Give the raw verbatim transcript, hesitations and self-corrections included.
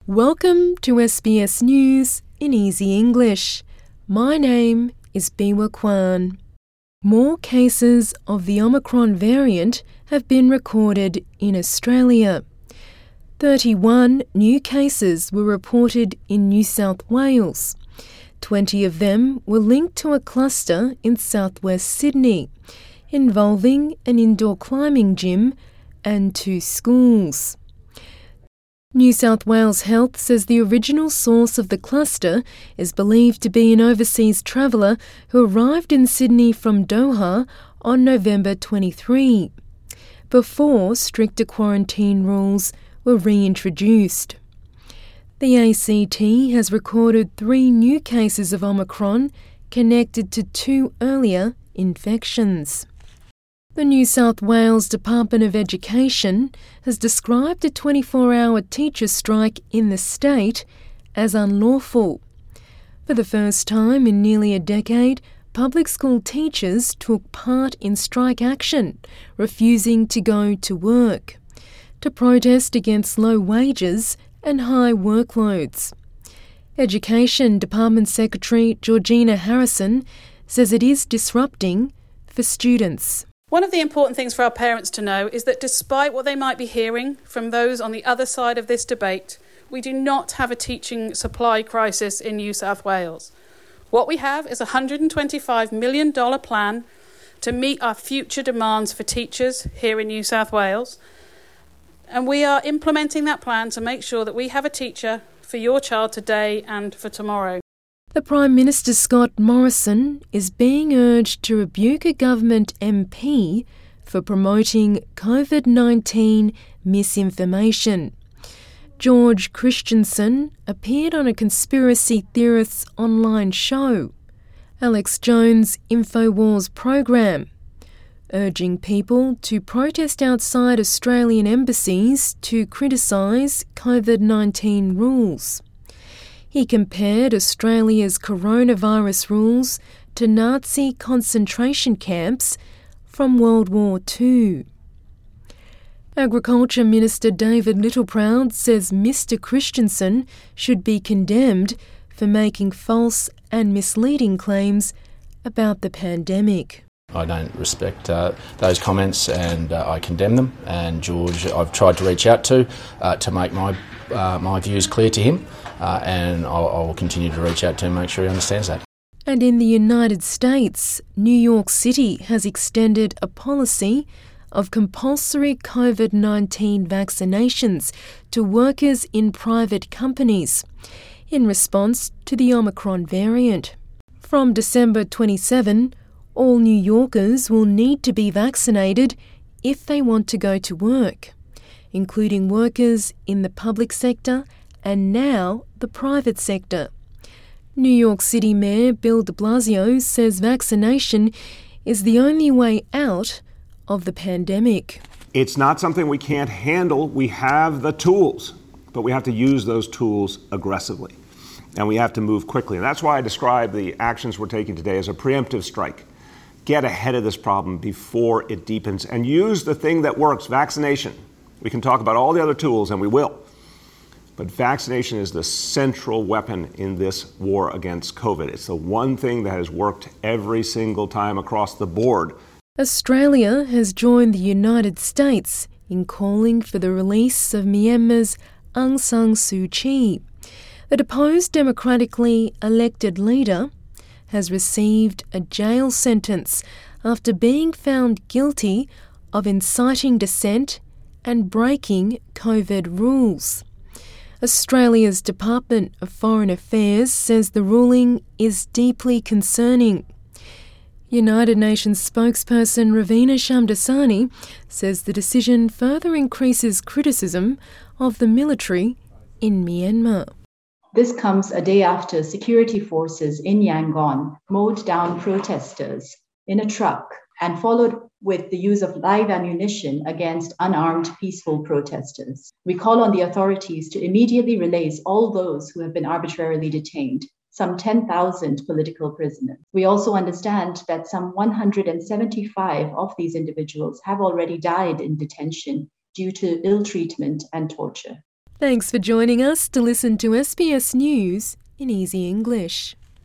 Welcome to S B S News in Easy English. My name is Biwa Kwan. More cases of the Omicron variant have been recorded in Australia. thirty-one new cases were reported in New South Wales. twenty of them were linked to a cluster in southwest Sydney, involving an indoor climbing gym and two schools. New South Wales Health says the original source of the cluster is believed to be an overseas traveller who arrived in Sydney from Doha on November twenty-third, before stricter quarantine rules were reintroduced. The A C T has recorded three new cases of Omicron connected to two earlier infections. The New South Wales Department of Education has described a twenty-four hour teacher strike in the state as unlawful. For the first time in nearly a decade, public school teachers took part in strike action, refusing to go to work, to protest against low wages and high workloads. Education Department Secretary Georgina Harrison says it is disrupting for students. One of the important things for our parents to know is that despite what they might be hearing from those on the other side of this debate, we do not have a teaching supply crisis in New South Wales. What we have is a one hundred twenty-five million dollars plan to meet our future demands for teachers here in New South Wales. And we are implementing that plan to make sure that we have a teacher for your child today and for tomorrow. The Prime Minister Scott Morrison is being urged to rebuke a government M P for promoting COVID nineteen misinformation. George Christensen appeared on a conspiracy theorists' online show, Alex Jones' InfoWars program, urging people to protest outside Australian embassies to criticise COVID nineteen rules. He compared Australia's coronavirus rules to Nazi concentration camps from World War Two. Agriculture Minister David Littleproud says Mister Christensen should be condemned for making false and misleading claims about the pandemic. I don't respect uh, those comments and uh, I condemn them. And George, I've tried to reach out to uh, to make my uh, my views clear to him, uh, and I'll, I will continue to reach out to him and make sure he understands that. And in the United States, New York City has extended a policy of compulsory COVID nineteen vaccinations to workers in private companies in response to the Omicron variant. From December twenty-seventh, all New Yorkers will need to be vaccinated if they want to go to work, including workers in the public sector and now the private sector. New York City Mayor Bill de Blasio says vaccination is the only way out of the pandemic. It's not something we can't handle. We have the tools, but we have to use those tools aggressively, and we have to move quickly. And that's why I describe the actions we're taking today as a preemptive strike. Get ahead of this problem before it deepens and use the thing that works, vaccination. We can talk about all the other tools, and we will. But vaccination is the central weapon in this war against COVID. It's the one thing that has worked every single time across the board. Australia has joined the United States in calling for the release of Myanmar's Aung San Suu Kyi. The deposed democratically elected leader has received a jail sentence after being found guilty of inciting dissent and breaking COVID rules. Australia's Department of Foreign Affairs says the ruling is deeply concerning. United Nations spokesperson Ravina Shamdasani says the decision further increases criticism of the military in Myanmar. This comes a day after security forces in Yangon mowed down protesters in a truck and followed with the use of live ammunition against unarmed peaceful protesters. We call on the authorities to immediately release all those who have been arbitrarily detained, some ten thousand political prisoners. We also understand that some one hundred seventy-five of these individuals have already died in detention due to ill treatment and torture. Thanks for joining us to listen to S B S News in Easy English.